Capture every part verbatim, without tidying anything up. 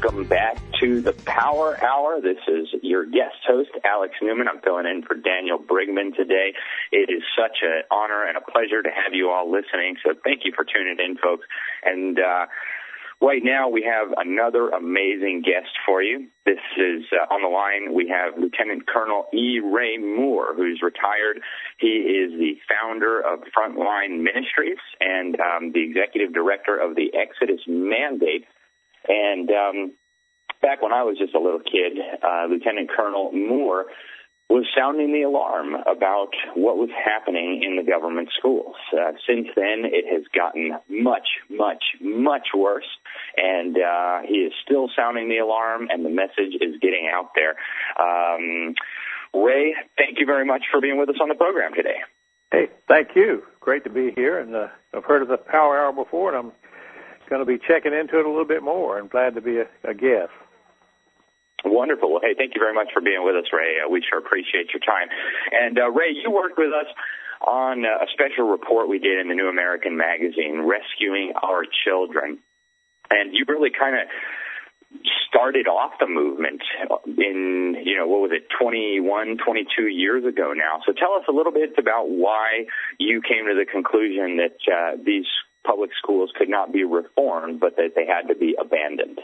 welcome back to the Power Hour. This is your guest host, Alex Newman. I'm filling in for Daniel Brigman today. It is such an honor and a pleasure to have you all listening, so thank you for tuning in, folks. And uh, right now we have another amazing guest for you. This is uh, on the line. We have Lieutenant Colonel E. Ray Moore, who's retired. He is the founder of Frontline Ministries and um, the executive director of the Exodus Mandate. And um, back when I was just a little kid, uh, Lieutenant Colonel Moore was sounding the alarm about what was happening in the government schools. Uh, since then, it has gotten much, much, much worse, and uh, he is still sounding the alarm, and the message is getting out there. Um, Ray, thank you very much for being with us on the program today. Hey, thank you. Great to be here, and uh, I've heard of the Power Hour before, and I'm going to be checking into it a little bit more. I'm glad to be a, a guest. Wonderful. Well, hey, thank you very much for being with us, Ray. Uh, we sure appreciate your time. And, uh, Ray, you worked with us on uh, a special report we did in the New American Magazine, Rescuing Our Children. And you really kind of started off the movement in, you know, what was it, twenty-one, twenty-two years ago now. So tell us a little bit about why you came to the conclusion that uh, these public schools could not be reformed, but that they had to be abandoned.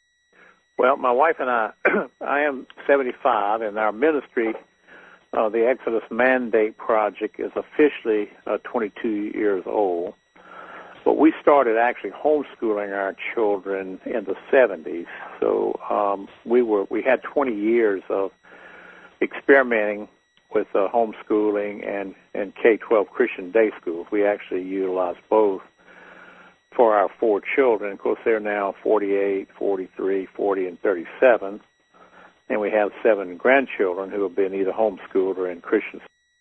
Well, my wife and I, I am seventy-five, and our ministry, uh, the Exodus Mandate Project, is officially uh, twenty-two years old. But we started actually homeschooling our children in the seventies. So um, we were we had twenty years of experimenting with uh, homeschooling and, and K twelve Christian day schools. We actually utilized both for our four children. Of course, they're now forty-eight, forty-three, forty, and thirty-seven. And we have seven grandchildren who have been either homeschooled or in Christian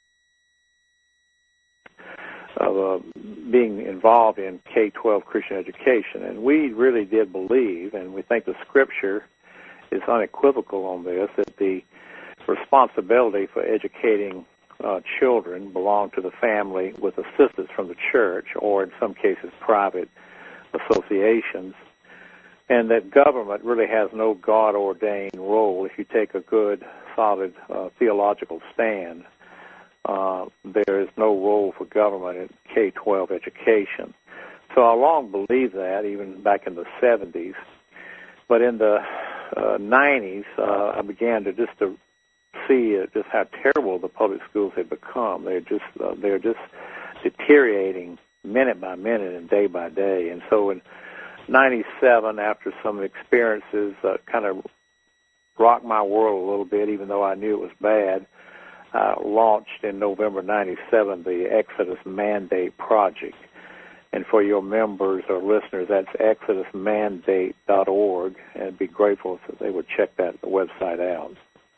of uh, being involved in K twelve Christian education. And we really did believe, and we think the Scripture is unequivocal on this, that the responsibility for educating uh, children belong to the family with assistance from the church, or in some cases private associations, and that government really has no God-ordained role. If you take a good, solid uh, theological stand, uh, there is no role for government in K twelve education. So I long believed that, even back in the seventies. But in the uh, nineties, uh, I began to just to see uh, just how terrible the public schools had become. They're just uh, they're just deteriorating minute by minute and day by day. And so in ninety-seven, after some experiences uh, kind of rocked my world a little bit, even though I knew it was bad, I launched in November ninety-seven the Exodus Mandate Project. And for your members or listeners, that's exodus mandate dot org, and I'd be grateful if they would check that website out.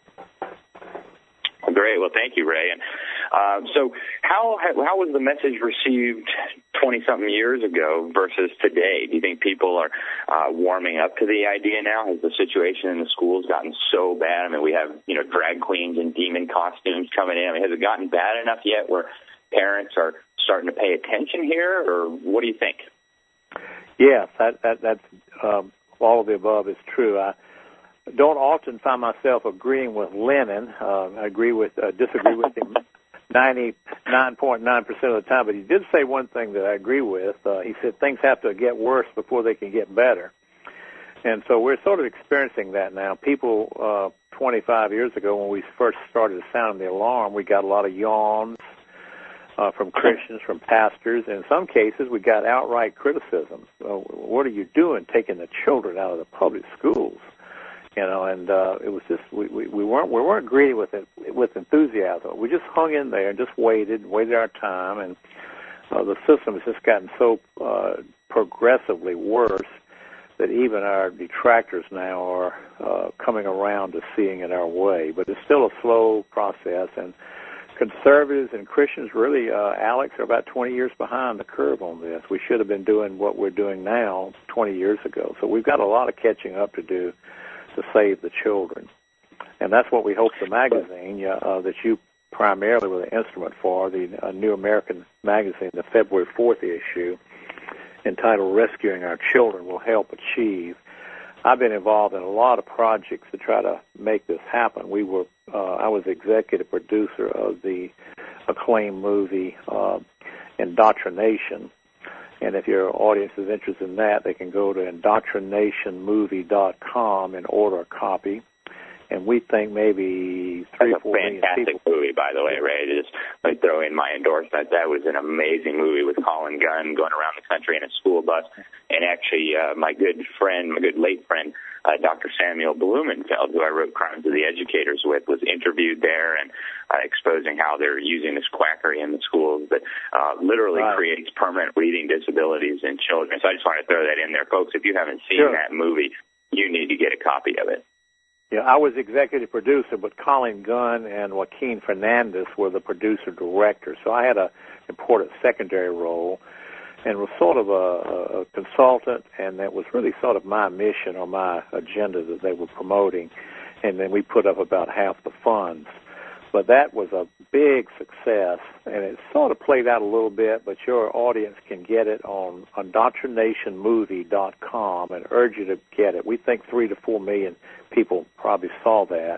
Great. Well, thank you, Ray. And uh, so how how was the message received twenty-something years ago versus today? Do you think people are uh, warming up to the idea now? Has the situation in the schools gotten so bad? I mean, we have, you know, drag queens and demon costumes coming in. I mean, has it gotten bad enough yet where parents are starting to pay attention here, or what do you think? Yes, that, that, that's um, all of the above is true. I don't often find myself agreeing with Lenin. Uh, I agree with, uh, disagree with him ninety-nine point nine percent of the time, but he did say one thing that I agree with. Uh, he said things have to get worse before they can get better. And so we're sort of experiencing that now. People, uh, twenty-five years ago when we first started sounding the alarm, we got a lot of yawns uh, from Christians, from pastors. And in some cases, we got outright criticism. Uh, what are you doing taking the children out of the public schools? You know, and uh, it was just we, we, we weren't we weren't greedy with it with enthusiasm. We just hung in there and just waited, waited our time, and uh, the system has just gotten so uh, progressively worse that even our detractors now are uh, coming around to seeing it our way. But it's still a slow process, and conservatives and Christians really, uh, Alex, are about twenty years behind the curve on this. We should have been doing what we're doing now twenty years ago. So we've got a lot of catching up to do to save the children. And that's what we hope the magazine uh, that you primarily were the instrument for, the uh, New American Magazine, the February fourth issue, entitled Rescuing Our Children, will help achieve. I've been involved in a lot of projects to try to make this happen. We were, uh, I was executive producer of the acclaimed movie uh, Indoctrination. And if your audience is interested in that, they can go to indoctrination movie dot com and order a copy. And we think maybe three That's or four a million people. fantastic movie, by the way, Ray. Just let me throw in my endorsement. That was an amazing movie with Colin Gunn going around the country in a school bus. And actually, uh, my good friend, my good late friend, uh, Doctor Samuel Blumenfeld, who I wrote Crimes of the Educators with, was interviewed there and uh, exposing how they're using this quackery in the schools that uh, literally right. creates permanent reading disabilities in children. So I just want to throw that in there. Folks, if you haven't seen sure. that movie, you need to get a copy of it. Yeah, I was executive producer, but Colin Gunn and Joaquin Fernandez were the producer-director. So I had an important secondary role and was sort of a, a consultant, and that was really sort of my mission or my agenda that they were promoting. And then we put up about half the funds. But that was a big success, and it sort of played out a little bit, but your audience can get it on indoctrination movie dot com and urge you to get it. We think three to four million people probably saw that.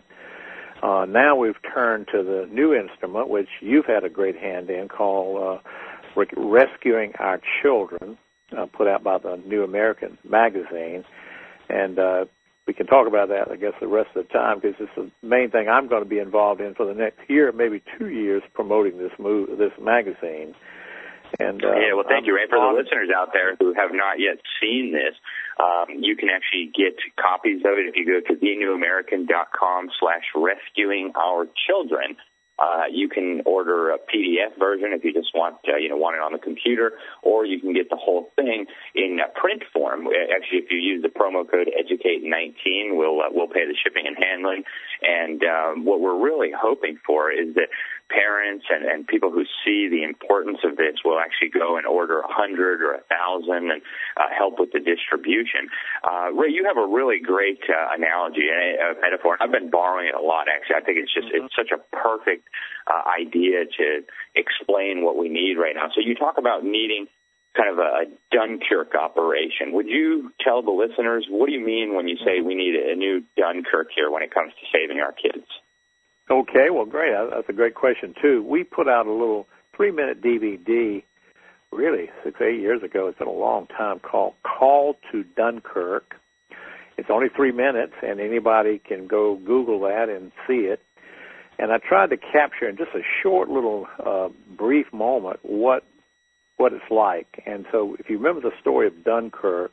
Uh, now we've turned to the new instrument, which you've had a great hand in, called uh, Rescuing Our Children, uh, put out by the New American magazine. And uh, we can talk about that, I guess, the rest of the time, because it's the main thing I'm going to be involved in for the next year, maybe two years, promoting this move, this magazine. And uh, yeah, well, thank I'm you, Ray. For on- the listeners out there who have not yet seen this, um, you can actually get copies of it if you go to the new american dot com slash rescuing our children. Uh, you can order a P D F version if you just want, uh, you know, want it on the computer, or you can get the whole thing in uh, print form. Actually, if you use the promo code educate nineteen, we'll uh, we'll pay the shipping and handling. And um, what we're really hoping for is that parents and, and people who see the importance of this will actually go and order a hundred or a thousand and uh, help with the distribution. Uh, Ray, you have a really great uh, analogy and a metaphor. I've been borrowing it a lot, actually. I think it's just it's such a perfect uh, idea to explain what we need right now. So you talk about needing kind of a Dunkirk operation. Would you tell the listeners, what do you mean when you say we need a new Dunkirk here when it comes to saving our kids? Okay, well, great. That's a great question, too. We put out a little three-minute D V D, really, six, eight years ago. It's been a long time, called Call to Dunkirk. It's only three minutes, and anybody can go Google that and see it. And I tried to capture in just a short little uh, brief moment what what it's like. And so if you remember the story of Dunkirk,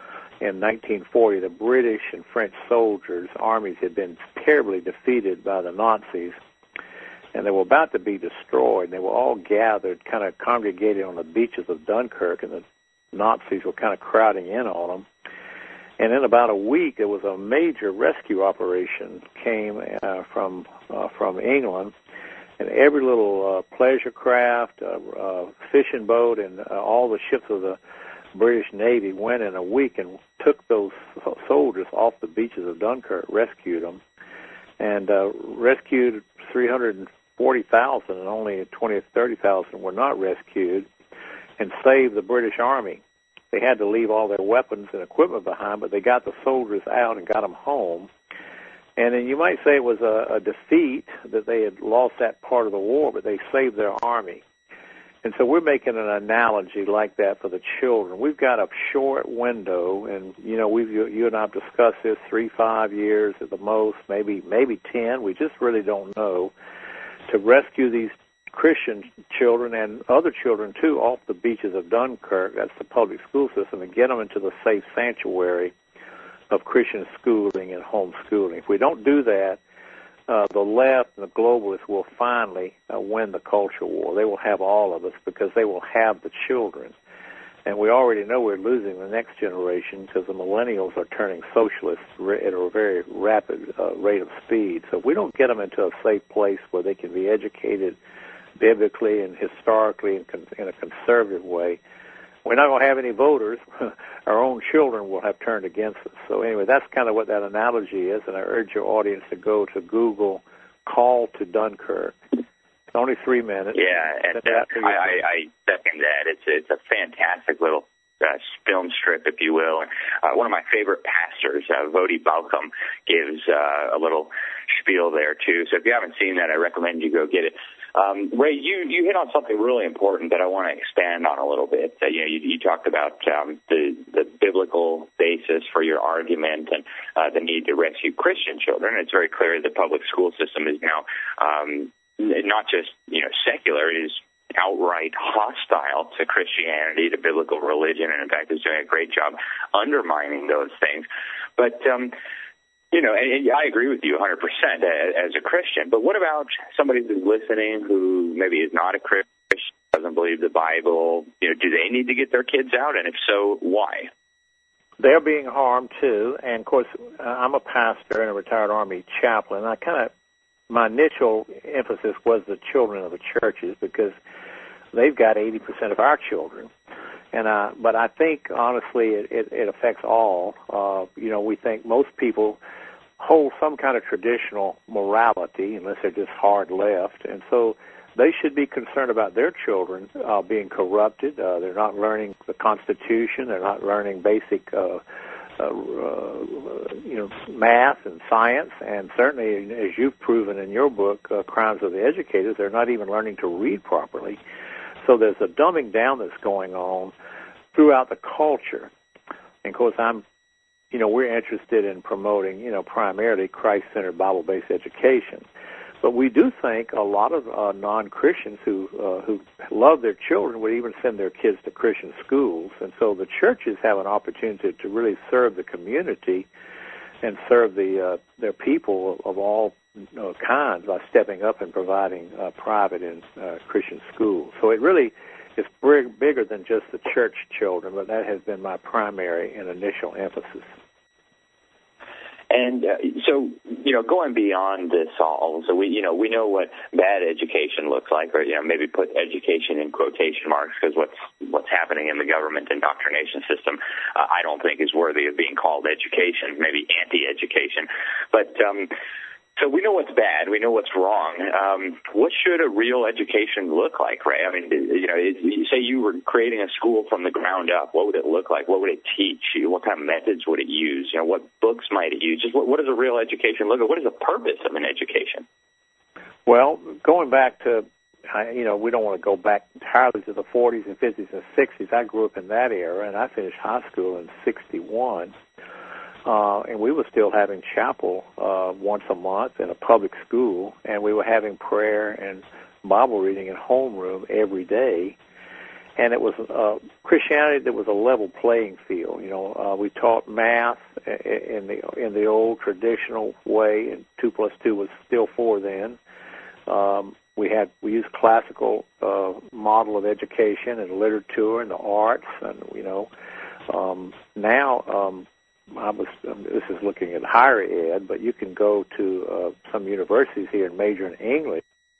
in nineteen forty, the British and French soldiers' armies had been terribly defeated by the Nazis, and they were about to be destroyed. And they were all gathered, kind of congregated on the beaches of Dunkirk, and the Nazis were kind of crowding in on them. And in about a week, there was a major rescue operation came uh, from uh, from England, and every little uh, pleasure craft, uh, uh, fishing boat, and uh, all the ships of the British Navy went in a week and took those soldiers off the beaches of Dunkirk, rescued them, and uh, rescued three hundred forty thousand, and only twenty or thirty thousand were not rescued, and saved the British Army. They had to leave all their weapons and equipment behind, but they got the soldiers out and got them home. And then you might say it was a, a defeat that they had lost that part of the war, but they saved their army. And so we're making an analogy like that for the children. We've got a short window, and, you know, we've you, you and I have discussed this, three, five years at the most, maybe maybe ten. We just really don't know, to rescue these Christian children and other children, too, off the beaches of Dunkirk. That's the public school system, and get them into the safe sanctuary of Christian schooling and homeschooling. If we don't do that, Uh, the left and the globalists will finally uh, win the culture war. They will have all of us because they will have the children. And we already know we're losing the next generation because the millennials are turning socialists at a very rapid uh, rate of speed. So if we don't get them into a safe place where they can be educated biblically and historically and con- in a conservative way, we're not going to have any voters. Our own children will have turned against us. So anyway, that's kind of what that analogy is, and I urge your audience to go to Google Call to Dunkirk. It's only three minutes. Yeah, and uh, I, I, I second that. It's it's a fantastic little uh, film strip, if you will. And, uh, one of my favorite pastors, uh, Vodi Balcom, gives uh, a little spiel there, too. So if you haven't seen that, I recommend you go get it. Um, Ray, you, you hit on something really important that I want to expand on a little bit. Uh, you know, you, you talked about um, the, the biblical basis for your argument and uh, the need to rescue Christian children. It's very clear the public school system is now um, not just, you know, secular, it is outright hostile to Christianity, to biblical religion, and in fact is doing a great job undermining those things. But, um, you know, and, and I agree with you one hundred percent as a Christian, but what about somebody who's listening who maybe is not a Christian, doesn't believe the Bible? You know, do they need to get their kids out, and if so, why? They're being harmed, too, and, of course, I'm a pastor and a retired Army chaplain, and I kind of, my initial emphasis was the children of the churches because they've got eighty percent of our children. And uh, but I think, honestly, it, it, it affects all. Uh, you know, we think most people hold some kind of traditional morality, unless they're just hard left. And so they should be concerned about their children uh, being corrupted. Uh, they're not learning the Constitution. They're not learning basic uh Uh, uh, you know, math and science, and certainly, as you've proven in your book, uh, Crimes of the Educators, they're not even learning to read properly. So there's a dumbing down that's going on throughout the culture. And, of course, I'm, you know, we're interested in promoting, you know, primarily Christ-centered Bible-based education. But we do think a lot of uh, non-Christians who uh, who love their children would even send their kids to Christian schools. And so the churches have an opportunity to really serve the community and serve the uh, their people of all uh, kinds by stepping up and providing uh, private and uh, Christian schools. So it really is big, bigger than just the church children, but that has been my primary and initial emphasis. And uh, so, you know, going beyond this all, so we, you know, we know what bad education looks like, or, you know, maybe put education in quotation marks, because what's what's happening in the government indoctrination system, uh, I don't think is worthy of being called education, maybe anti-education. But um, so we know what's bad, we know what's wrong. Um, what should a real education look like, Ray? I mean, you know, you say you were creating a school from the ground up. What would it look like? What would it teach you? What kind of methods would it use? You know, what books might it use? Just what, what does a real education look like? What is the purpose of an education? Well, going back to, you know, we don't want to go back entirely to the forties and fifties and sixties. I grew up in that era, and I finished high school in sixty-one. Uh, and we were still having chapel uh, once a month in a public school, and we were having prayer and Bible reading in homeroom every day. And it was uh, Christianity that was a level playing field. You know, uh, we taught math in the in the old traditional way, and two plus two was still four then. Um, we had we used classical uh, model of education and literature and the arts, and you know, um, now. Um, I was. Um, this is looking at higher ed, but you can go to uh, some universities here and major in English.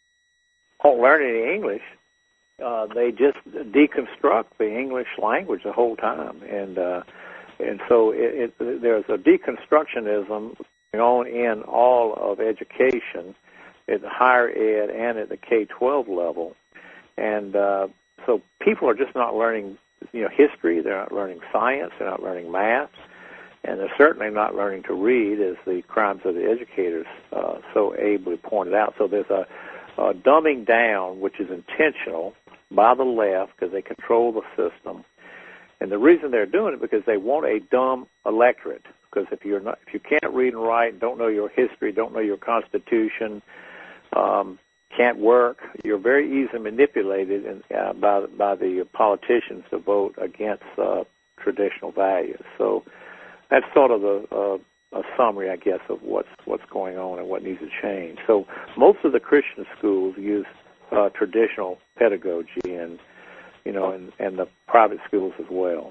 Don't learn any English. Uh, they just deconstruct the English language the whole time, and uh, and so it, it, there's a deconstructionism going on in all of education, at the higher ed and at the K twelve level, and uh, so people are just not learning, you know, history. They're not learning science. They're not learning math. And they're certainly not learning to read, as the Crimes of the Educators uh, so ably pointed out. So there's a, a dumbing down, which is intentional by the left because they control the system. And the reason they're doing it because they want a dumb electorate. Because if you're not, if you can't read and write, don't know your history, don't know your Constitution, um, can't work, you're very easily manipulated in, uh, by by the politicians to vote against uh, traditional values. So that's sort of a, a, a summary, I guess, of what's what's going on and what needs to change. So most of the Christian schools use uh, traditional pedagogy, and you know, and, and the private schools as well.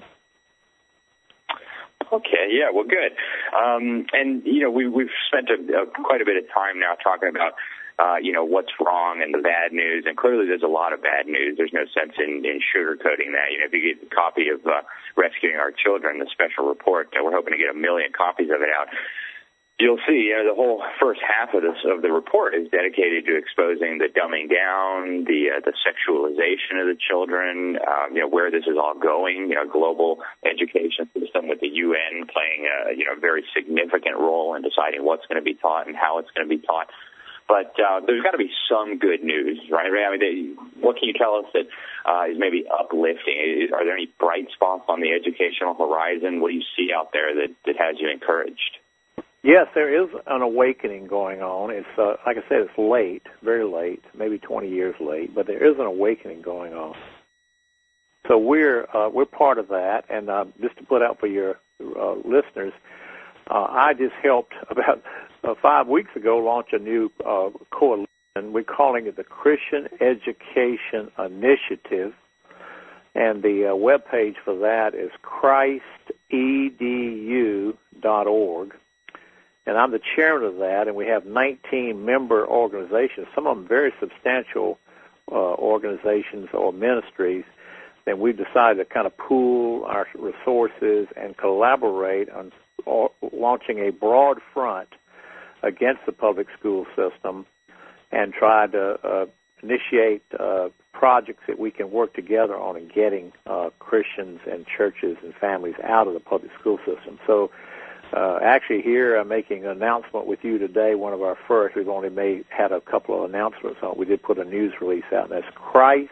Okay, yeah, well, good. Um, and you know, we, we've spent a, a, quite a bit of time now talking about Uh, you know, what's wrong and the bad news, and clearly there's a lot of bad news. There's no sense in, in sugarcoating that. You know, if you get a copy of uh, Rescuing Our Children, the special report, uh, we're hoping to get a million copies of it out. you'll see, you know, the whole first half of this of the report is dedicated to exposing the dumbing down, the uh, the sexualization of the children, um, you know, where this is all going. You know, global education system with the U N playing a you know very significant role in deciding what's going to be taught and how it's going to be taught. But uh, there's got to be some good news, right? I mean, they, what can you tell us that uh, is maybe uplifting? Are there any bright spots on the educational horizon? What do you see out there that, that has you encouraged? Yes, there is an awakening going on. It's uh, like I said, it's late, very late, maybe twenty years late, but there is an awakening going on. So we're uh, we're part of that, and uh, just to put out for your uh, listeners, uh, I just helped about uh, five weeks ago launch a new uh, coalition. We're calling it the Christian Education Initiative, and the uh, web page for that is christ e d u dot org. And I'm the chairman of that, and we have nineteen member organizations, some of them very substantial uh, organizations or ministries. And we've decided to kind of pool our resources and collaborate on uh, launching a broad front against the public school system and try to uh, initiate uh, projects that we can work together on in getting uh, Christians and churches and families out of the public school system. So Uh, actually, here I'm making an announcement with you today, one of our first. We've only made had a couple of announcements on it. We did put a news release out, and that's christ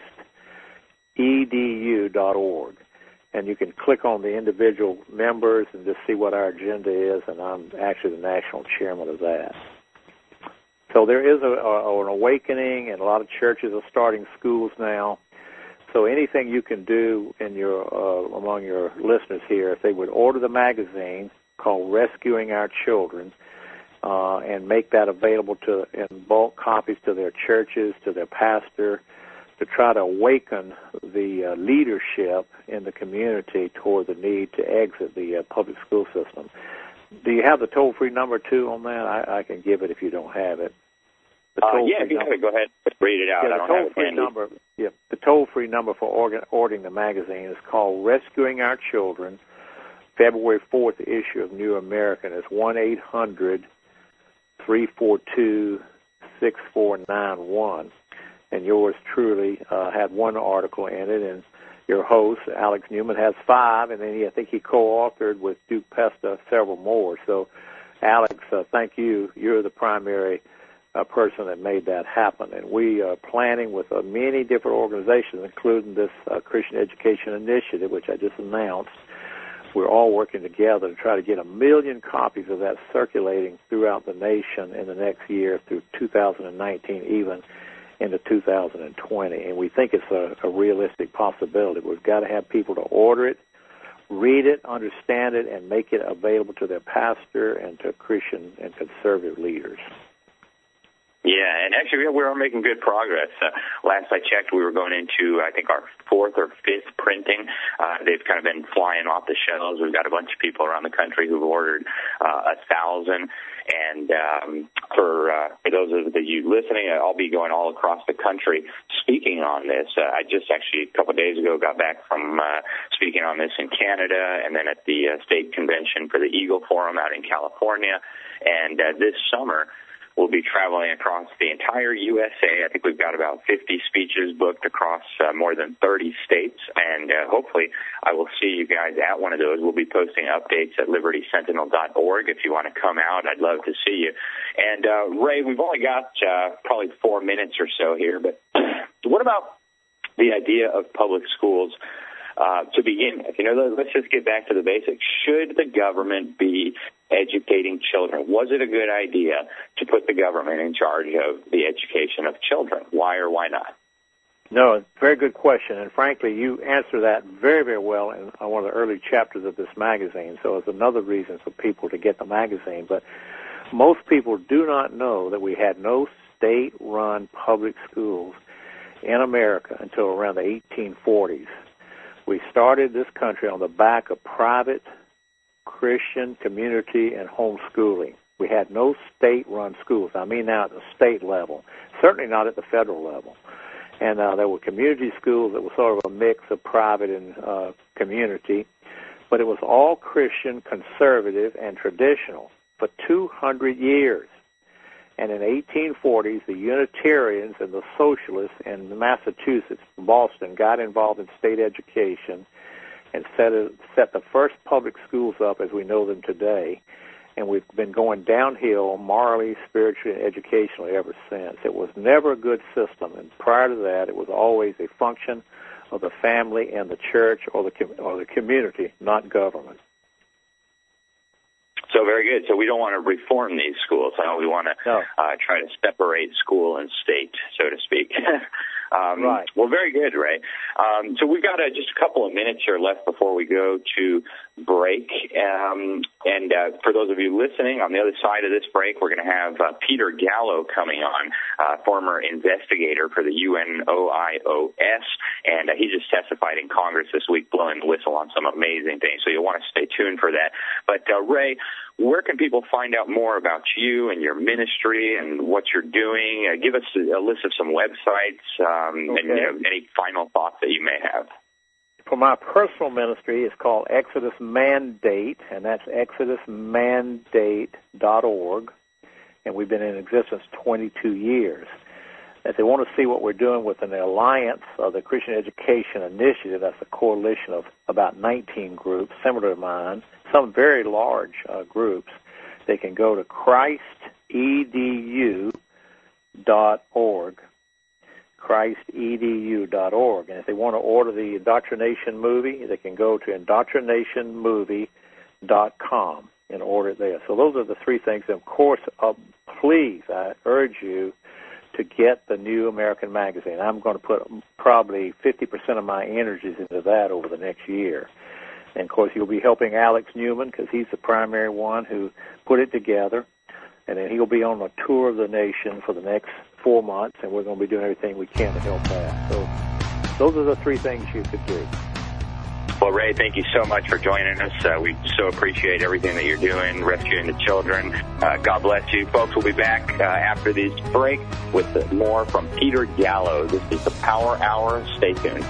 e d u dot org. And you can click on the individual members and just see what our agenda is, and I'm actually the national chairman of that. So there is a, a, an awakening, and a lot of churches are starting schools now. So anything you can do in your uh, among your listeners here, if they would order the magazine called Rescuing Our Children, uh, and make that available to in bulk copies to their churches, to their pastor, to try to awaken the uh, leadership in the community toward the need to exit the uh, public school system. Do you have the toll-free number, too, on that? I, I can give it if you don't have it. The uh, yeah, if you have it, go ahead. Read it out. Yeah, the I don't have it toll-free number, yeah, the toll-free number for organ, ordering the magazine is called Rescuing Our Children. February fourth issue of New American is one eight hundred three four two six four nine one. And yours truly uh, had one article in it, and your host, Alex Newman, has five, and then he, I think he co-authored with Duke Pesta several more. So, Alex, uh, thank you. You're the primary uh, person that made that happen. And we are planning with uh, many different organizations, including this uh, Christian Education Initiative, which I just announced. We're all working together to try to get a million copies of that circulating throughout the nation in the next year through two thousand nineteen, even into two thousand twenty. And we think it's a, a realistic possibility. We've got to have people to order it, read it, understand it, and make it available to their pastor and to Christian and conservative leaders. Yeah, and actually we are making good progress. Uh, last I checked, we were going into, I think, our fourth or fifth printing. Uh, they've kind of been flying off the shelves. We've got a bunch of people around the country who've ordered uh, a thousand. And um, for, uh, for those of you listening, I'll be going all across the country speaking on this. Uh, I just actually, a couple of days ago, got back from uh, speaking on this in Canada and then at the uh, state convention for the Eagle Forum out in California. And uh, this summer, we'll be traveling across the entire U S A. I think we've got about fifty speeches booked across uh, more than thirty states, and uh, hopefully I will see you guys at one of those. We'll be posting updates at liberty sentinel dot org if you want to come out. I'd love to see you. And, uh, Ray, we've only got uh, probably four minutes or so here, but what about the idea of public schools? Uh, to begin with, you know, let's just get back to the basics. Should the government be educating children? Was it a good idea to put the government in charge of the education of children? Why or why not? No, it's a very good question, and frankly, you answer that very, very well in one of the early chapters of this magazine, so it's another reason for people to get the magazine. But most people do not know that we had no state-run public schools in America until around the eighteen forties. We started this country on the back of private Christian community and homeschooling. We had no state-run schools. I mean now at the state level, certainly not at the federal level. And uh, there were community schools that were sort of a mix of private and uh, community, but it was all Christian, conservative, and traditional. for two hundred years. And in the eighteen forties, the Unitarians and the Socialists in Massachusetts, Boston, got involved in state education and set, a, set the first public schools up as we know them today. And we've been going downhill morally, spiritually, and educationally ever since. It was never a good system, and prior to that, it was always a function of the family and the church or the or the community, not government. So very good. So we don't want to reform these schools. Uh, we want to no. uh, try to separate school and state, so to speak. um, right. Well, very good, Ray. Um, so we've got uh, just a couple of minutes here left before we go to break. Um, and uh, for those of you listening, on the other side of this break, we're going to have uh, Peter Gallo coming on, uh, former investigator for the U N O I O S, and uh, he just testified in Congress this week, blowing the whistle on some amazing things. So you'll want to stay tuned for that. But uh, Ray, where can people find out more about you and your ministry and what you're doing? Uh, give us a, a list of some websites um, okay. and you know, any final thoughts that you may have. For my personal ministry, it's called Exodus Mandate, and that's exodus mandate dot org, and we've been in existence twenty-two years. If they want to see what we're doing with an alliance of the Christian Education Initiative, that's a coalition of about nineteen groups, similar to mine, some very large uh, groups, they can go to christ e d u dot org, christ e d u dot org. And if they want to order the Indoctrination movie, they can go to indoctrination movie dot com and order it there. So those are the three things. And of course, uh, please, I urge you to get the New American Magazine. I'm going to put probably fifty percent of my energies into that over the next year. And, of course, you'll be helping Alex Newman because he's the primary one who put it together. And then he'll be on a tour of the nation for the next four months, and we're going to be doing everything we can to help that. So those are the three things you could do. Well, Ray, thank you so much for joining us. Uh, we so appreciate everything that you're doing, rescuing the children. Uh, God bless you. Folks, we'll be back uh, after this break with more from Peter Gallo. This is the Power Hour. Stay tuned.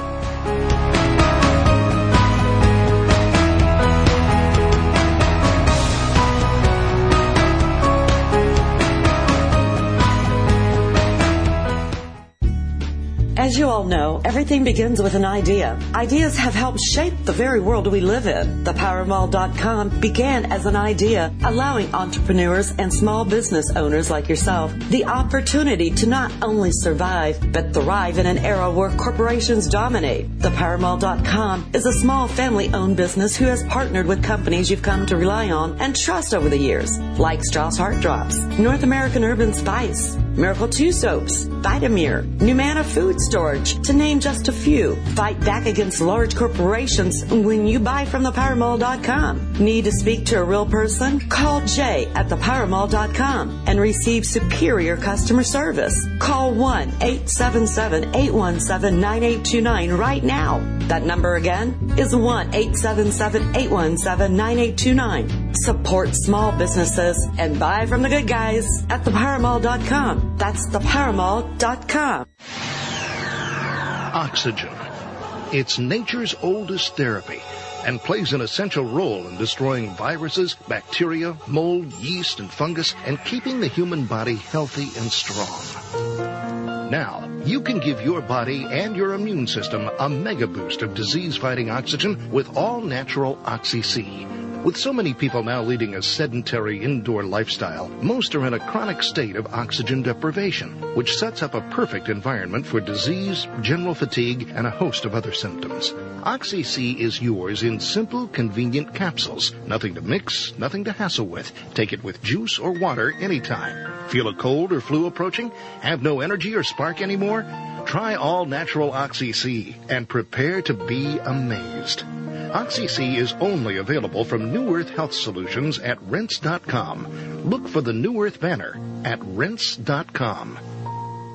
As you all know, everything begins with an idea. Ideas have helped shape the very world we live in. The power mall dot com began as an idea, allowing entrepreneurs and small business owners like yourself the opportunity to not only survive, but thrive in an era where corporations dominate. The power mall dot com is a small family-owned business who has partnered with companies you've come to rely on and trust over the years, like Strauss Heart Drops, North American Urban Spice, Miracle two Soaps, Vitamir, Numana Food Storage, to name just a few. Fight back against large corporations when you buy from the power mall dot com. Need to speak to a real person? Call Jay at the power mall dot com and receive superior customer service. Call one eight seven seven, eight one seven, nine eight two nine right now. That number again is one eight seven seven, eight one seven, nine eight two nine. Support small businesses and buy from the good guys at the power mall dot com. That's the power mall dot com. Oxygen. It's nature's oldest therapy and plays an essential role in destroying viruses, bacteria, mold, yeast, and fungus, and keeping the human body healthy and strong. Now, you can give your body and your immune system a mega boost of disease-fighting oxygen with all-natural Oxy-C. With so many people now leading a sedentary indoor lifestyle, most are in a chronic state of oxygen deprivation, which sets up a perfect environment for disease, general fatigue, and a host of other symptoms. Oxy-C is yours in simple, convenient capsules. Nothing to mix, nothing to hassle with. Take it with juice or water anytime. Feel a cold or flu approaching? Have no energy or spark anymore? Try all-natural Oxy-C and prepare to be amazed. Oxy-C is only available from New Earth Health Solutions at rinse dot com. Look for the New Earth banner at rinse dot com.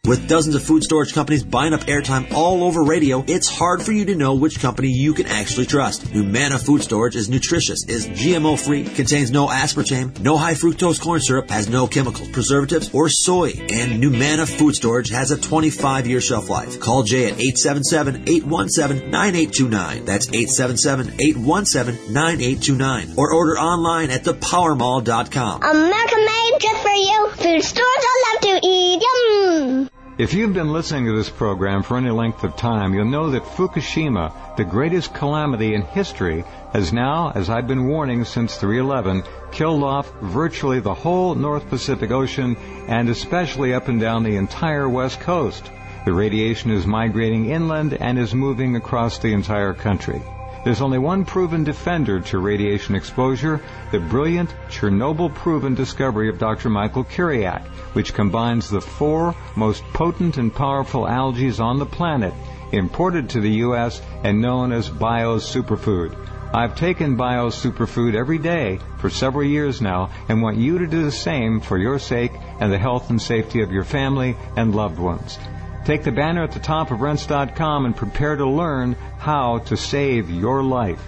With dozens of food storage companies buying up airtime all over radio, it's hard for you to know which company you can actually trust. Numanna Food Storage is nutritious, is G M O-free, contains no aspartame, no high fructose corn syrup, has no chemicals, preservatives, or soy. And Numanna Food Storage has a twenty-five year shelf life. Call Jay at eight seven seven, eight one seven, nine eight two nine. That's eight seven seven, eight one seven, nine eight two nine. Or order online at the power mall dot com. America made just for you. Food stores I love to eat. Yum! If you've been listening to this program for any length of time, you'll know that Fukushima, the greatest calamity in history, has now, as I've been warning since three eleven, killed off virtually the whole North Pacific Ocean and especially up and down the entire West Coast. The radiation is migrating inland and is moving across the entire country. There's only one proven defender to radiation exposure, the brilliant Chernobyl-proven discovery of Doctor Michael Kiriak, which combines the four most potent and powerful algae on the planet, imported to the U S and known as Bio's Superfood. I've taken Bio's Superfood every day for several years now and want you to do the same for your sake and the health and safety of your family and loved ones. Take the banner at the top of rense dot com and prepare to learn how to save your life.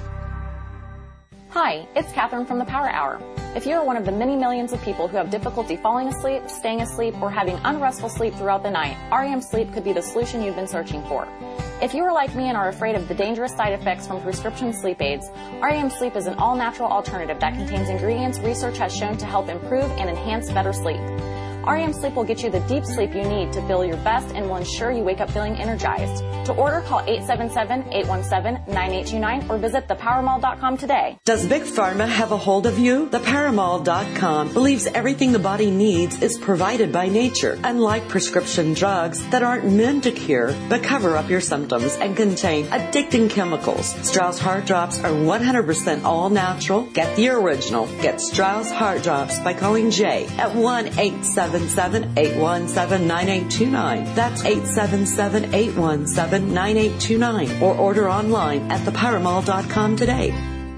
Hi, it's Catherine from the Power Hour. If you are one of the many millions of people who have difficulty falling asleep, staying asleep, or having unrestful sleep throughout the night, R E M Sleep could be the solution you've been searching for. If you are like me and are afraid of the dangerous side effects from prescription sleep aids, R E M Sleep is an all-natural alternative that contains ingredients research has shown to help improve and enhance better sleep. R E M Sleep will get you the deep sleep you need to feel your best and will ensure you wake up feeling energized. To order, call eight seven seven, eight one seven, nine eight two nine or visit the power mall dot com today. Does Big Pharma have a hold of you? the power mall dot com believes everything the body needs is provided by nature, unlike prescription drugs that aren't meant to cure but cover up your symptoms and contain addicting chemicals. Strauss Heart Drops are one hundred percent all natural. Get the original. Get Strauss Heart Drops by calling Jay at one eight seven seven, eight one seven, nine eight two nine. That's eight seven seven, eight one seven, nine eight two nine. Or order online at the power mall dot com today.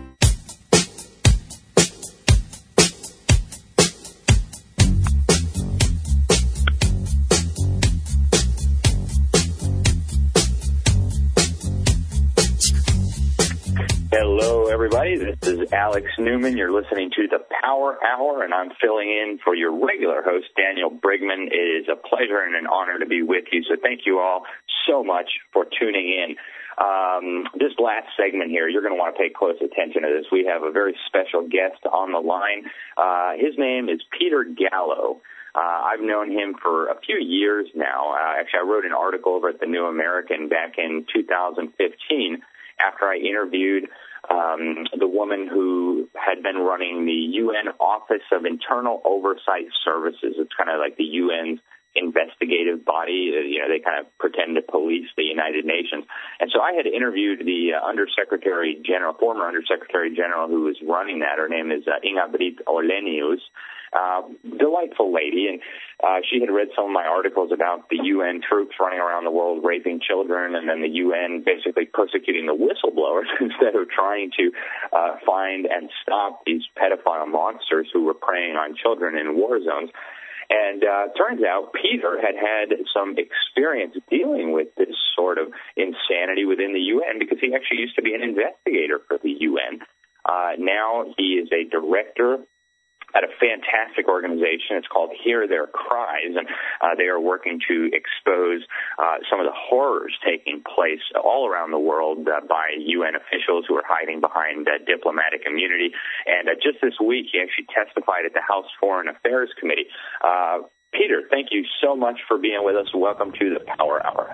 Hello, everybody. This is Alex Newman. You're listening to the Power Hour, and I'm filling in for your regular host, Daniel Brigman. It is a pleasure and an honor to be with you, so thank you all so much for tuning in. Um, this last segment here, you're going to want to pay close attention to this. We have a very special guest on the line. Uh, his name is Peter Gallo. Uh, I've known him for a few years now. Uh, actually, I wrote an article over at the New American back in two thousand fifteen after I interviewed um, the woman who had been running the U N Office of Internal Oversight Services. It's kind of like the U N's investigative body. You know, they kind of pretend to police the United Nations. And so I had interviewed the uh, Undersecretary General, former Undersecretary General who was running that. Her name is uh, Inga-Britt Ahlenius. Uh, delightful lady, and uh, she had read some of my articles about the U N troops running around the world raping children, and then the U N basically persecuting the whistleblowers instead of trying to uh, find and stop these pedophile monsters who were preying on children in war zones. And uh, turns out Peter had had some experience dealing with this sort of insanity within the U N because he actually used to be an investigator for the U N. Uh, now he is a director at a fantastic organization. It's called Hear Their Cries, and uh, they are working to expose uh, some of the horrors taking place all around the world uh, by U N officials who are hiding behind uh, diplomatic immunity. And uh, just this week, he actually testified at the House Foreign Affairs Committee. Uh, Peter, thank you so much for being with us. Welcome to the Power Hour.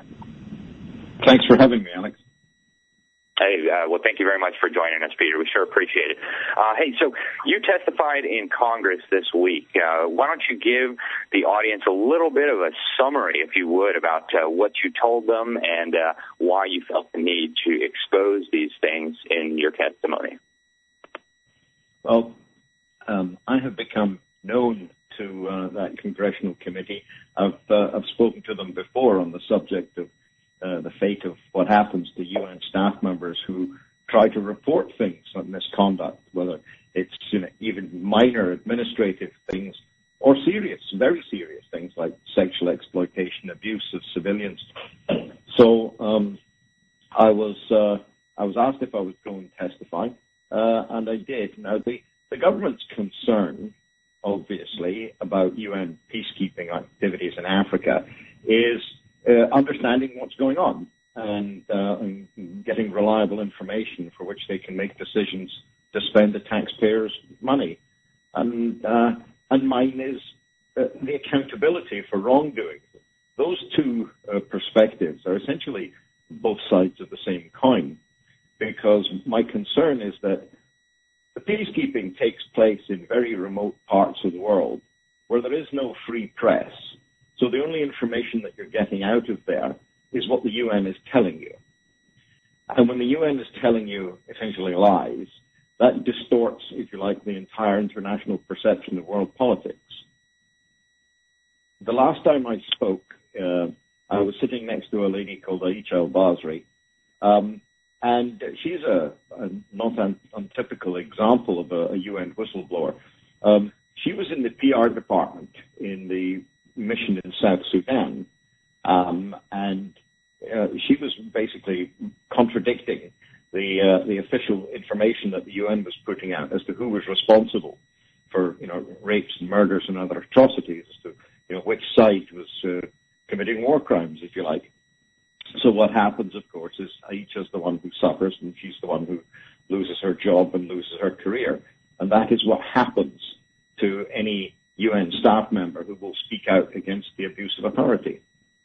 Thanks for having me, Alex. Hey, uh, well, thank you very much for joining us, Peter. We sure appreciate it. Uh, hey, so you testified in Congress this week. Uh, why don't you give the audience a little bit of a summary, if you would, about uh, what you told them and uh, why you felt the need to expose these things in your testimony? Well, um, I have become known to uh, that congressional committee. I've, uh, I've spoken to them before on the subject of Uh, the fate of what happens to U N staff members who try to report things on misconduct, whether it's, you know, even minor administrative things or serious, very serious things like sexual exploitation, abuse, about U N peacekeeping activities in Africa is uh, understanding what's going on and, uh, and getting reliable information for which they can make decisions to spend the taxpayers' money. And, uh, and mine is uh, the accountability for wrongdoing. Those two uh, perspectives are essentially both sides of the same coin, because my concern is that the peacekeeping takes place in very remote parts of the world where there is no free press. So the only information that you're getting out of there is what the U N is telling you. And when the U N is telling you essentially lies, that distorts, if you like, the entire international perception of world politics. The last time I spoke, uh, I was sitting next to a lady called Aisha al-Basri, um, and she's a, a not an untypical example of a, a U N whistleblower. Um, she was in the P R department in the mission in South Sudan, um, and uh, she was basically contradicting the uh, the official information that the U N was putting out as to who was responsible for, you know, rapes and murders and other atrocities, as to, you know, which side was uh, committing war crimes, if you like. So what happens, of course, is Aisha's the one who suffers, and she's the one who loses her job and loses her career. And that is what happens to any U N staff member who will speak out against the abuse of authority.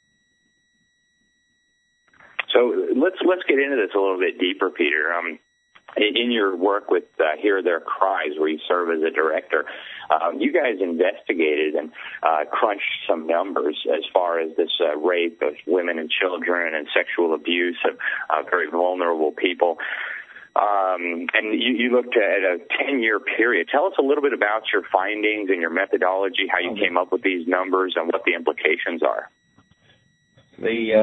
So let's let's get into this a little bit deeper, Peter. Um, in your work with uh, Hear Their Cries, where you serve as a director, um, you guys investigated and uh, crunched some numbers as far as this uh, rape of women and children and sexual abuse of uh, very vulnerable people. Um, and you, you looked at a ten-year period. Tell us a little bit about your findings and your methodology, how you came up with these numbers, and what the implications are. The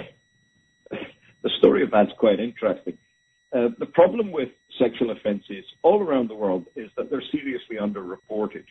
uh, the story of that's quite interesting. Uh, the problem with sexual offences all around the world is that they're seriously underreported.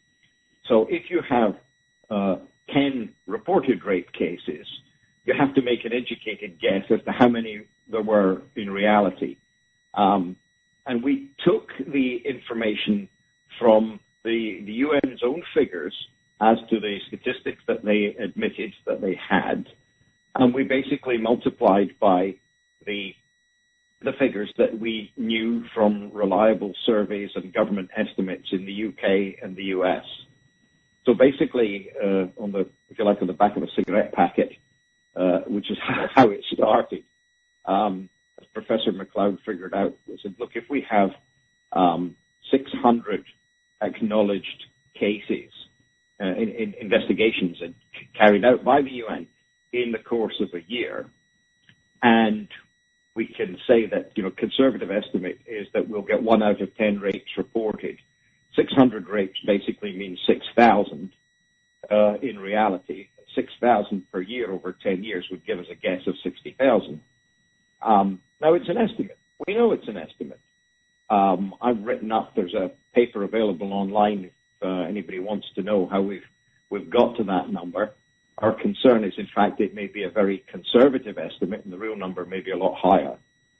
So if you have uh, ten reported rape cases, you have to make an educated guess as to how many there were in reality. Um, and we took the information from the, the U N's own figures as to the statistics that they admitted that they had, and we basically multiplied by the the figures that we knew from reliable surveys and government estimates in the U K and the U S. So basically, uh, on the, if you like, on the back of a cigarette packet, uh, which is how it started, um, as Professor McLeod figured out, he said, look, if we have um, six hundred acknowledged cases, uh, in, in investigations and carried out by the U N in the course of a year, and we can say that, you know, conservative estimate is that we'll get one out of ten rapes reported. six hundred rapes basically means six thousand uh, in reality. six thousand per year over ten years would give us a guess of sixty thousand. Um, now, it's an estimate. We know it's an estimate. Um, I've written up, there's a paper available online if uh, anybody wants to know how we've, we've got to that number. Our concern is, in fact, it may be a very conservative estimate, and the real number may be a lot higher.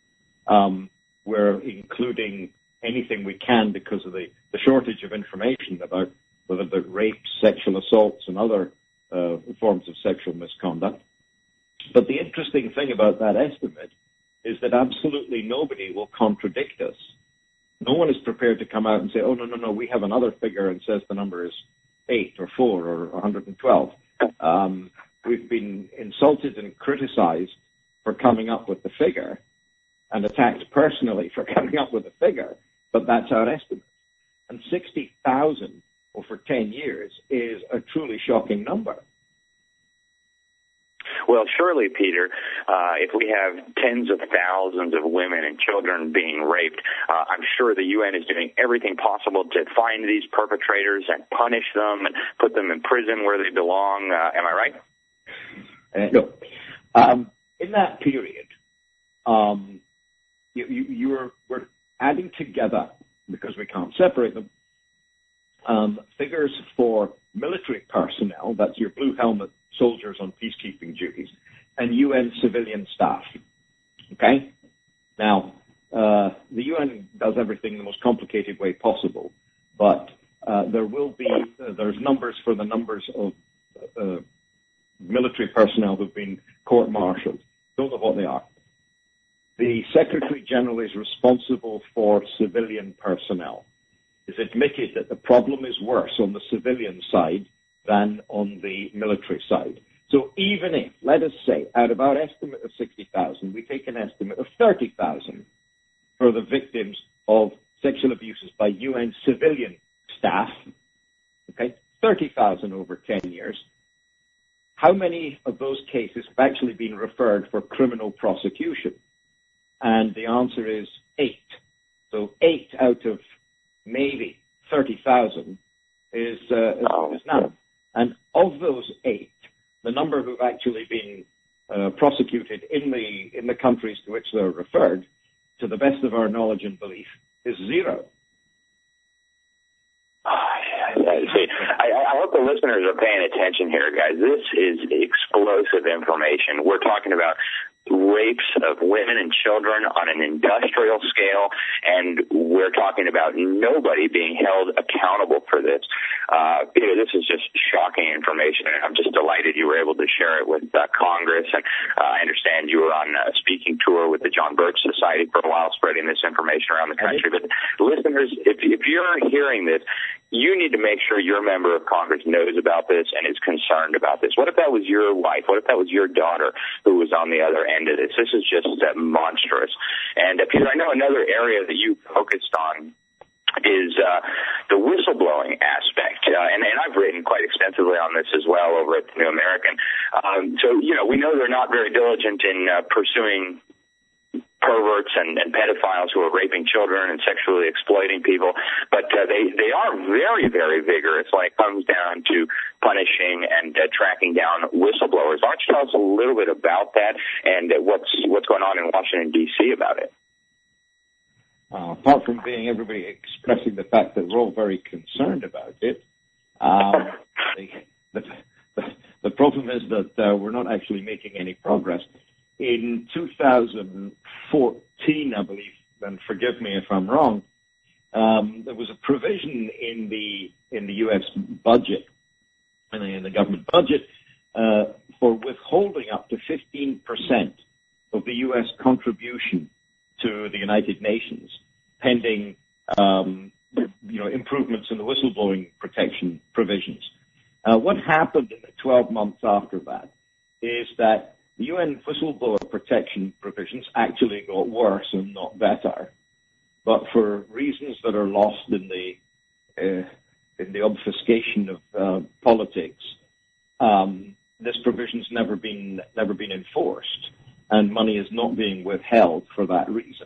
Um, we're including anything we can because of the, the shortage of information about whether the rapes, sexual assaults, and other uh, forms of sexual misconduct. But the interesting thing about that estimate is that absolutely nobody will contradict us. No one is prepared to come out and say, oh, no, no, no, we have another figure and says the number is eight or four or one hundred twelve. Um, we've been insulted and criticized for coming up with the figure and attacked personally for coming up with the figure, but that's our estimate. And sixty thousand over ten years is a truly shocking number. Well, surely, Peter, uh, if we have tens of thousands of women and children being raped, uh, I'm sure the U N is doing everything possible to find these perpetrators and punish them and put them in prison where they belong. Uh, am I right? Uh, no. Um, in that period, um, you, you, you were, we're adding together, because we can't separate them, um, figures for military personnel, that's your blue helmet soldiers on peacekeeping duties, and U N civilian staff. Okay? Now, uh, the U N does everything the most complicated way possible, but uh, there will be, uh, there's numbers for the numbers of uh, military personnel who've been court-martialed. Don't know what they are. The Secretary General is responsible for civilian personnel. It's admitted that the problem is worse on the civilian side than on the military side. So even if, let us say, out of our estimate of sixty thousand, we take an estimate of thirty thousand for the victims of sexual abuses by U N civilian staff, okay, thirty thousand over ten years, how many of those cases have actually been referred for criminal prosecution? And the answer is eight. So eight out of maybe thirty thousand is, uh, is, is none. And of those eight, the number who've actually been uh, prosecuted in the in the countries to which they're referred, to the best of our knowledge and belief, is zero. I, I hope the listeners are paying attention here, guys. This is explosive information. We're talking about rapes of women and children on an industrial scale, and we're talking about nobody being held accountable for this. Uh, Peter, this is just shocking information, and I'm just delighted you were able to share it with uh, Congress. And uh, I understand you were on a speaking tour with the John Birch Society for a while, spreading this information around the country. But listeners, if, if you're hearing this, you need to make sure your member of Congress knows about this and is concerned about this. What if that was your wife? What if that was your daughter who was on the other end of this? This is just uh, monstrous. And uh, Peter, I know another area that you focused on is uh, the whistleblowing aspect. Uh, and, and I've written quite extensively on this as well over at the New American. Um, so, you know, we know they're not very diligent in uh, pursuing perverts and, and pedophiles who are raping children and sexually exploiting people, but uh, they they are very, very vigorous when it comes down to punishing and uh, tracking down whistleblowers. Why don't you tell us a little bit about that and uh, what's what's going on in Washington, D C about it? Uh, apart from being everybody expressing the fact that we're all very concerned about it, um, the, the, the problem is that uh, we're not actually making any progress. In two thousand fourteen, I believe, and forgive me if I'm wrong, um, there was a provision in the in the U S budget, in the, in the government budget, uh, for withholding up to fifteen percent of the U S contribution to the United Nations, pending um, you know improvements in the whistleblowing protection provisions. Uh, what happened in the twelve months after that is that the U N whistleblower protection provisions actually got worse and not better, but for reasons that are lost in the uh, in the obfuscation of uh, politics, um, this provision's never been never been enforced, and money is not being withheld for that reason.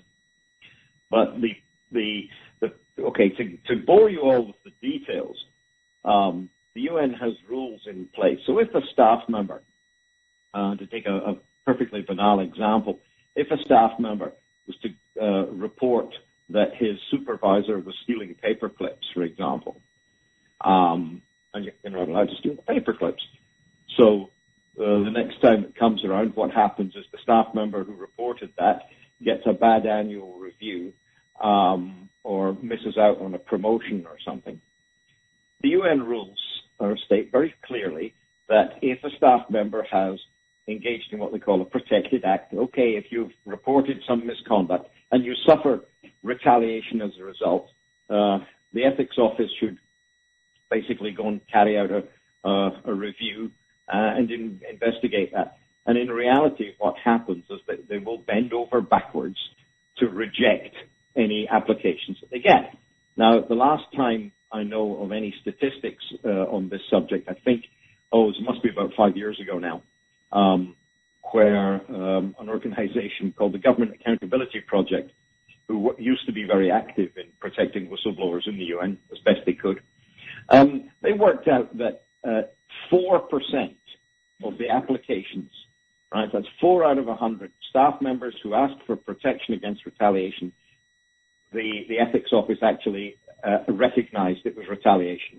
But the the, the okay to to bore you all with the details, um, the U N has rules in place. So if a staff member Uh, to take a, a perfectly banal example, if a staff member was to uh, report that his supervisor was stealing paper clips, for example, um, and you're not allowed to steal the paper clips. So uh, the next time it comes around, what happens is the staff member who reported that gets a bad annual review um, or misses out on a promotion or something. The U N rules uh, state very clearly that if a staff member has engaged in what they call a protected act. Okay, if you've reported some misconduct and you suffer retaliation as a result, uh, the ethics office should basically go and carry out a, uh, a review uh, and in, investigate that. And in reality, what happens is that they will bend over backwards to reject any applications that they get. Now, the last time I know of any statistics uh, on this subject, I think, oh, it must be about five years ago now, Um, where um, an organization called the Government Accountability Project, who w- used to be very active in protecting whistleblowers in the U N as best they could, um, they worked out that uh, four percent of the applications, right, that's four out of one hundred staff members who asked for protection against retaliation, the, the ethics office actually uh, recognized it was retaliation.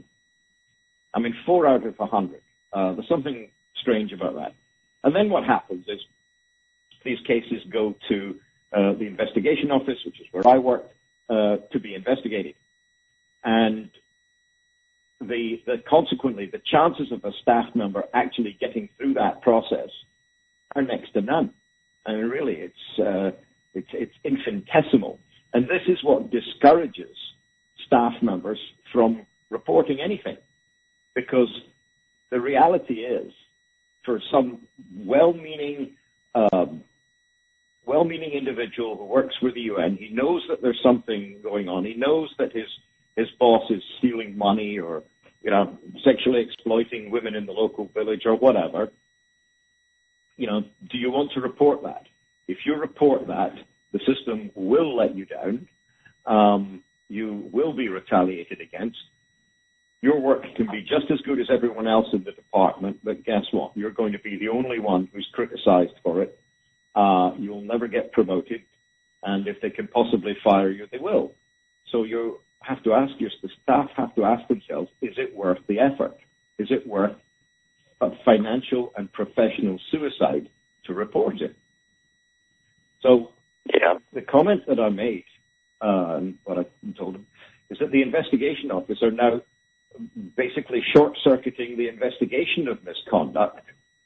I mean, four out of one hundred. Uh, there's something strange about that. And then what happens is these cases go to uh, the investigation office, which is where I worked, uh, to be investigated. And the, the consequently, the chances of a staff member actually getting through that process are next to none. I mean, really, it's, uh, it's, it's infinitesimal. And this is what discourages staff members from reporting anything. Because the reality is, for some well-meaning, um, well-meaning individual who works for the U N, he knows that there's something going on. He knows that his his boss is stealing money or, you know, sexually exploiting women in the local village or whatever. You know, do you want to report that? If you report that, the system will let you down. Um, you will be retaliated against. Your work can be just as good as everyone else in the department, but guess what? You're going to be the only one who's criticized for it. Uh, you'll never get promoted, and if they can possibly fire you, they will. So you have to ask your the staff have to ask themselves: is it worth the effort? Is it worth a financial and professional suicide to report it? So, yeah, the comment that I made, uh, and what I told them, is that the investigation office are now basically short-circuiting the investigation of misconduct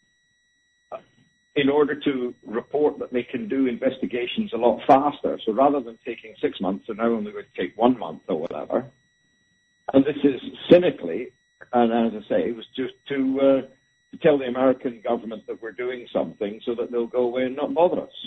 in order to report that they can do investigations a lot faster. So rather than taking six months, they're now only going to take one month or whatever. And this is cynically, and as I say, it was just to, uh, to tell the American government that we're doing something so that they'll go away and not bother us.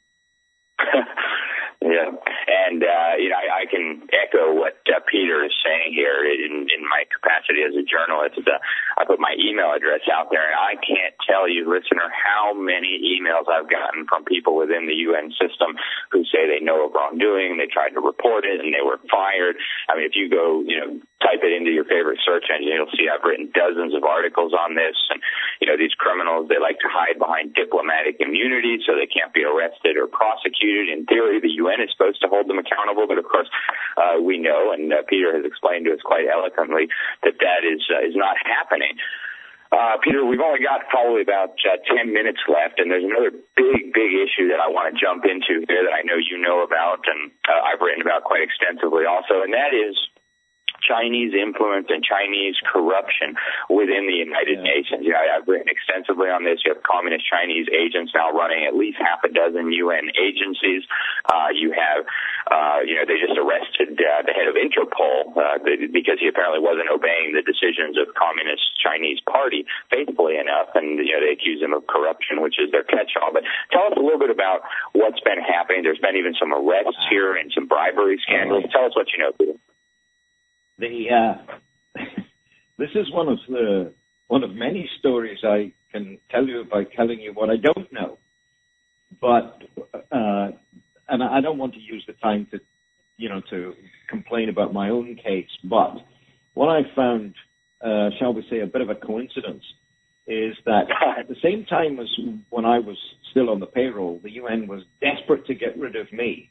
Yeah, and, uh, you know, I, I can echo what uh, Peter is saying here in, in my capacity as a journalist. Uh, I put my email address out there, and I can't tell you, listener, how many emails I've gotten from people within the U N system who say they know of wrongdoing, they tried to report it, and they were fired. I mean, if you go, you know, type it into your favorite search engine, you'll see I've written dozens of articles on this. And, you know, these criminals, they like to hide behind diplomatic immunity so they can't be arrested or prosecuted. In theory, the U N is supposed to hold them accountable, but of course, uh, we know, and uh, Peter has explained to us quite eloquently, that that is, uh, is not happening. Uh, Peter, we've only got probably about uh, ten minutes left, and there's another big, big issue that I want to jump into here that I know you know about, and uh, I've written about quite extensively also, and that is Chinese influence and Chinese corruption within the United yeah. Nations. You know, I've written extensively on this. You have communist Chinese agents now running at least half a dozen U N agencies. Uh, you have, uh, you know, they just arrested uh, the head of Interpol uh, because he apparently wasn't obeying the decisions of Communist Chinese Party faithfully enough, and, you know, they accuse him of corruption, which is their catch-all. But tell us a little bit about what's been happening. There's been even some arrests here and some bribery scandals. Tell us what you know, Peter. The uh, this is one of the one of many stories I can tell you by telling you what I don't know, but uh, and I don't want to use the time to you know to complain about my own case. But what I found, uh, shall we say, a bit of a coincidence, is that at the same time as when I was still on the payroll, the U N was desperate to get rid of me.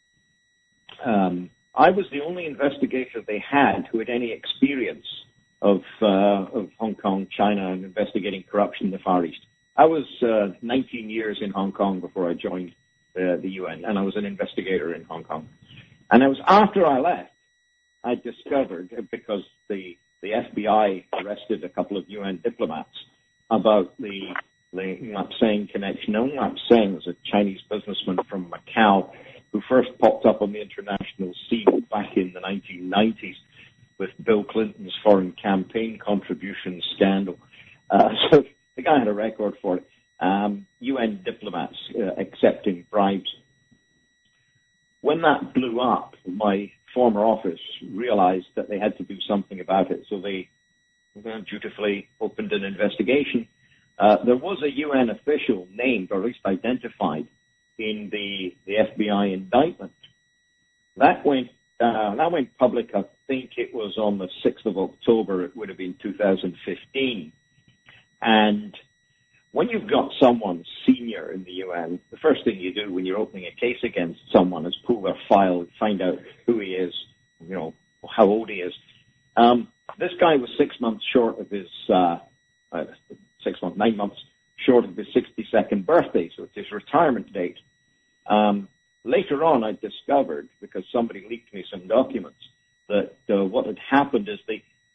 Um, I was the only investigator they had who had any experience of uh, of Hong Kong, China, and investigating corruption in the Far East. I was uh, nineteen years in Hong Kong before I joined uh, the U N, and I was an investigator in Hong Kong. And it was after I left, I discovered, because the, the F B I arrested a couple of U N diplomats about the, the Ngap Seng connection. Now, Ngap Seng was a Chinese businessman from Macau who first popped up on the international scene back in the nineteen nineties with Bill Clinton's foreign campaign contribution scandal. Uh, so the guy had a record for it. Um, U N diplomats uh, accepting bribes. When that blew up, my former office realized that they had to do something about it, so they uh, dutifully opened an investigation. Uh, there was a U N official named, or at least identified, in the, the F B I indictment. That went uh, that went public, I think it was on the sixth of October, it would have been two thousand fifteen. And when you've got someone senior in the U N, the first thing you do when you're opening a case against someone is pull their file, find out who he is, you know, how old he is. Um, this guy was six months short of his, uh, uh, six months, nine months short of his sixty-second birthday, so it's his retirement date. Um, later on, I discovered, because somebody leaked me some documents, that uh, what had happened is they,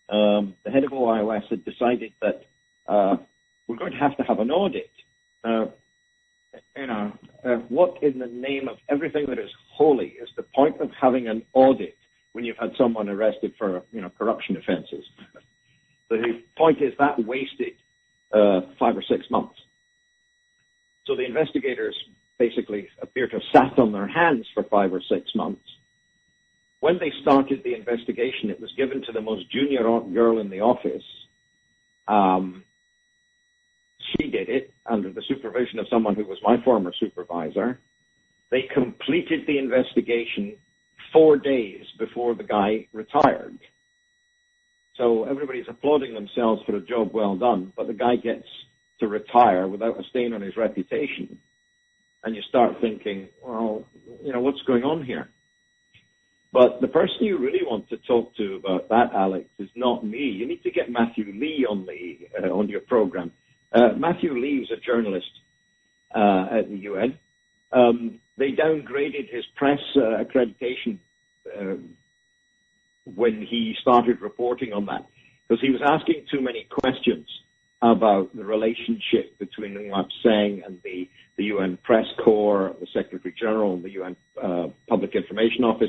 um, the head of O I O S had decided that uh, we're going to have to have an audit. Uh, you know, uh, what in the name of everything that is holy is the point of having an audit when you've had someone arrested for, you know, corruption offenses? The point is that wasted uh, five or six months. So the investigators basically appear to have sat on their hands for five or six months. When they started the investigation, it was given to the most junior girl in the office. Um, she did it under the supervision of someone who was my former supervisor. They completed the investigation four days before the guy retired. So everybody's applauding themselves for a job well done, but the guy gets to retire without a stain on his reputation. And you start thinking, well, you know, what's going on here? But the person you really want to talk to about that, Alex, is not me. You need to get Matthew Lee on the uh, on your program. Uh, Matthew Lee is a journalist uh, at the U N. Um, they downgraded his press uh, accreditation uh, when he started reporting on that, because he was asking too many questions about the relationship between Ng Lap Seng and the, the U N Press Corps, the Secretary General, and the U N uh, Public Information Office.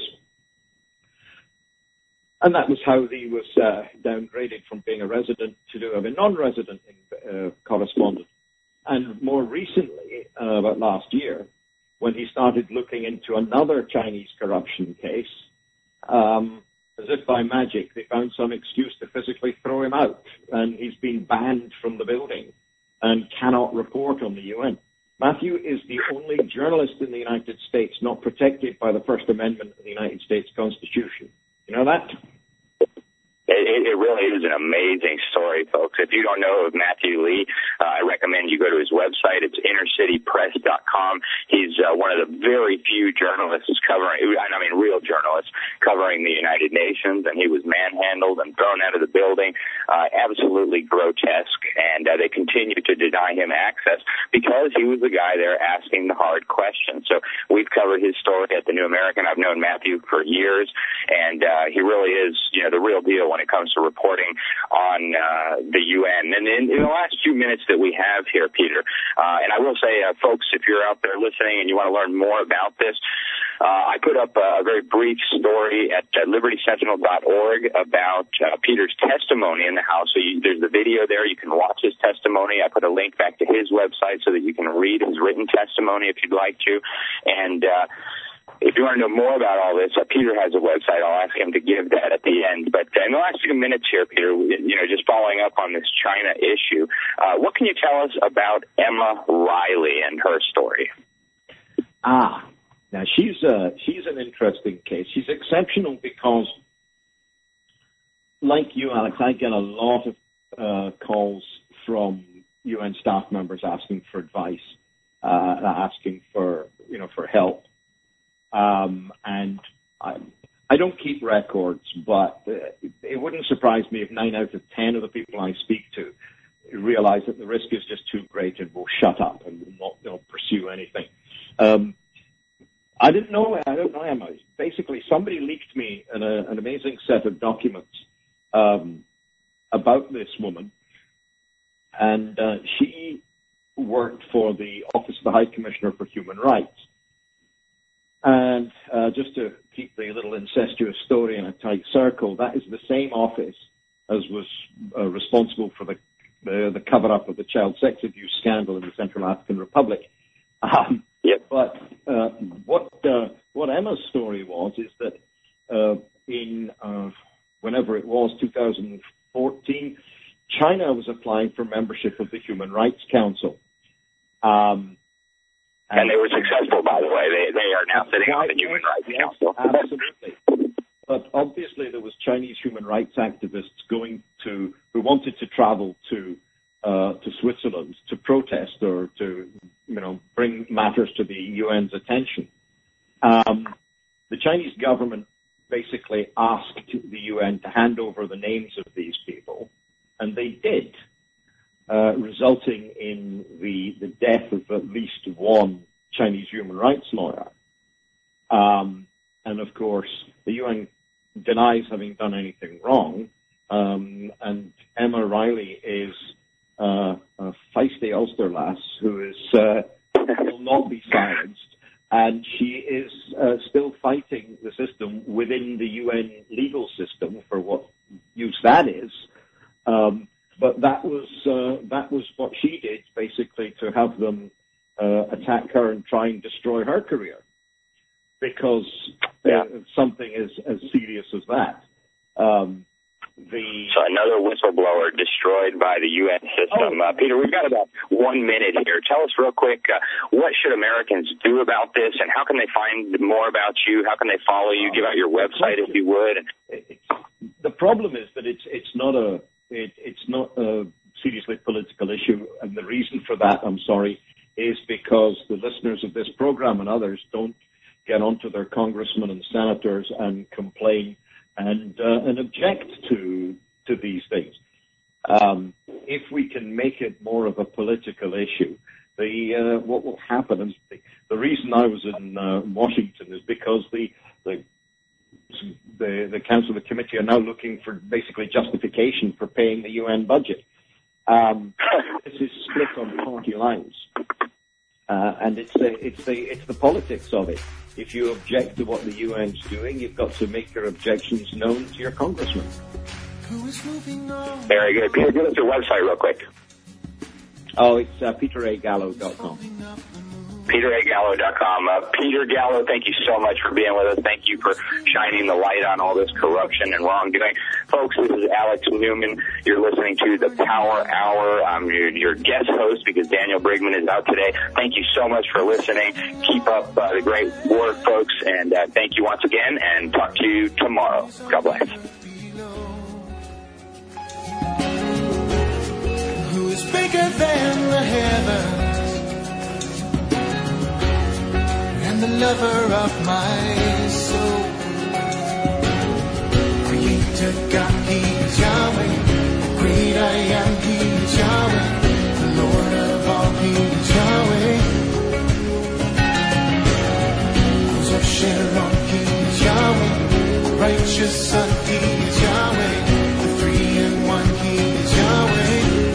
And that was how he was uh, downgraded from being a resident to a non-resident uh, correspondent. And more recently, uh, about last year, when he started looking into another Chinese corruption case, um, as if by magic, they found some excuse to physically throw him out, and he's been banned from the building and cannot report on the U N. Matthew is the only journalist in the United States not protected by the First Amendment of the United States Constitution. You know that? It, it really is an amazing story, folks. If you don't know of Matthew Lee, uh, I recommend you go to his website. It's inner city press dot com. He's uh, one of the very few journalists covering, I mean real journalists, covering the United Nations, and he was manhandled and thrown out of the building. Uh, absolutely grotesque, and uh, they continue to deny him access because he was the guy there asking the hard questions. So we've covered his story at the New American. I've known Matthew for years, and uh, he really is, you know, the real deal when it comes to reporting on uh, the U N. And in, in the last few minutes that we have here, Peter, uh, and I will say, uh, folks, if you're out there listening and you want to learn more about this, uh, I put up a very brief story at uh, liberty sentinel dot org about uh, Peter's testimony in the House. So you, there's the video there. You can watch his testimony. I put a link back to his website so that you can read his written testimony if you'd like to. And uh, if you want to know more about all this, uh, Peter has a website. I'll ask him to give that at the end. But uh, in the last few minutes here, Peter, you know, just following up on this China issue, uh, what can you tell us about Emma Riley and her story? Ah, now she's uh, she's an interesting case. She's exceptional because, like you, Alex, I get a lot of uh, calls from U N staff members asking for advice, uh, asking for you know for help. Um, and I, I don't keep records, but uh, it, it wouldn't surprise me if nine out of ten of the people I speak to realize that the risk is just too great and will shut up and will not you know, pursue anything. Um, I didn't know. I don't know Emma. Basically, somebody leaked me an, uh, an amazing set of documents um, about this woman, and uh, she worked for the Office of the High Commissioner for Human Rights. And uh, just to keep the little incestuous story in a tight circle, that is the same office as was uh, responsible for the uh, the cover-up of the child sex abuse scandal in the Central African Republic. Um, yep. But uh, what uh, what Emma's story was is that uh, in uh, whenever it was, two thousand fourteen, China was applying for membership of the Human Rights Council. Um, And, and they were successful, by the way. They they are now sitting on the Human Rights yes, Council. Absolutely. But obviously there was Chinese human rights activists going to, who wanted to travel to, uh, to Switzerland to protest or to, you know, bring matters to the U N's attention. Um, the Chinese government basically asked the U N to hand over the names of these people, and they did. Uh, resulting in the, the death of at least one Chinese human rights lawyer. Um, and of course, the U N denies having done anything wrong, Um, and Emma Riley is uh, a feisty Ulster lass who is uh, will not be silenced. And she is uh, still fighting the system within the U N legal system for what use that is. Um, but that was uh, that was what she did, basically, to have them uh, attack her and try and destroy her career, because yeah. uh, something as as serious as that. Um, The so another whistleblower destroyed by the U N system. Oh. Uh, Peter, we've got about one minute here. Tell us real quick, uh, what should Americans do about this, and how can they find more about you? How can they follow you? Give out your website if you would. It's, the problem is that it's it's not a it, it's not a seriously political issue, and the reason for that, I'm sorry, is because the listeners of this program and others don't get onto their congressmen and senators and complain and uh, and object to to these things. Um, if we can make it more of a political issue, the uh, what will happen is the, the reason I was in uh, Washington is because the the the, the Council, the committee are now looking for basically justification for paying the U N budget. Um, this is split on party lines, uh, and it's the it's the it's the politics of it. If you object to what the U N's doing, you've got to make your objections known to your congressman. Very good. Peter, give us your website real quick. Oh, it's uh, peter a gallo dot com. peter a gallo dot com. Uh, Peter Gallo, thank you so much for being with us. Thank you for shining the light on all this corruption and wrongdoing. Folks, this is Alex Newman. You're listening to the Power Hour. I'm your, your guest host because Daniel Brigman is out today. Thank you so much for listening. Keep up uh, the great work, folks, and uh, thank you once again, and talk to you tomorrow. God bless. Who is bigger than the heavens? The lover of my soul, Creator God, He's Yahweh. The great I am, He's Yahweh. The Lord of all, He's Yahweh. Rose of Sharon, He's Yahweh. The righteous Son, He's Yahweh. The three in one, He's Yahweh.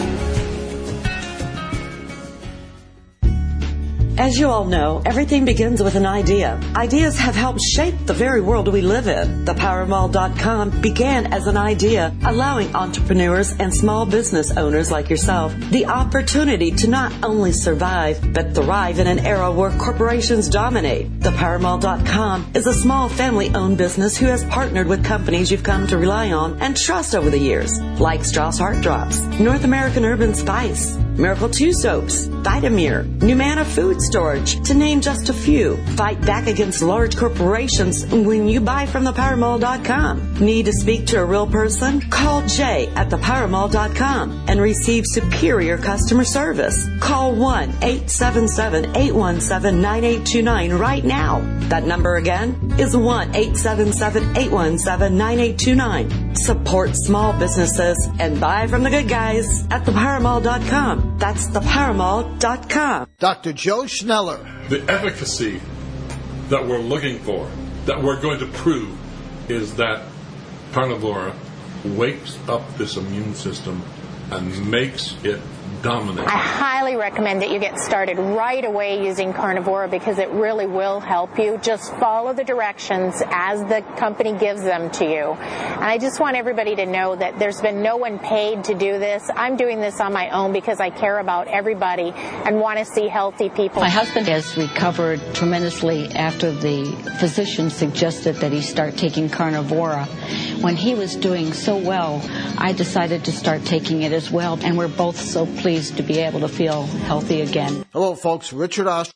As you all know, everything begins with an idea. Ideas have helped shape the very world we live in. The power mall dot com began as an idea, allowing entrepreneurs and small business owners like yourself the opportunity to not only survive, but thrive in an era where corporations dominate. The power mall dot com is a small family-owned business who has partnered with companies you've come to rely on and trust over the years, like Strauss Heart Drops, North American Urban Spice, Miracle two Soaps, Vitamir, Numana Food Storage, to name just a few. Fight back against large corporations when you buy from the power mall dot com. Need to speak to a real person? Call Jay at the power mall dot com and receive superior customer service. Call one eight seven seven, eight one seven, nine eight two nine right now. That number again is one eight seven seven, eight one seven, nine eight two nine. Support small businesses and buy from the good guys at the power mall dot com. That's the power mall dot com. Doctor Joe Schneller. The efficacy that we're looking for, that we're going to prove, is that Carnivora wakes up this immune system and makes it dominate. I highly recommend that you get started right away using Carnivora because it really will help you. Just follow the directions as the company gives them to you. And I just want everybody to know that there's been no one paid to do this. I'm doing this on my own because I care about everybody and want to see healthy people. My husband has recovered tremendously after the physician suggested that he start taking Carnivora. When he was doing so well, I decided to start taking it as well, and we're both so pleased to be able to feel healthy again. Hello, folks. Richard Oster.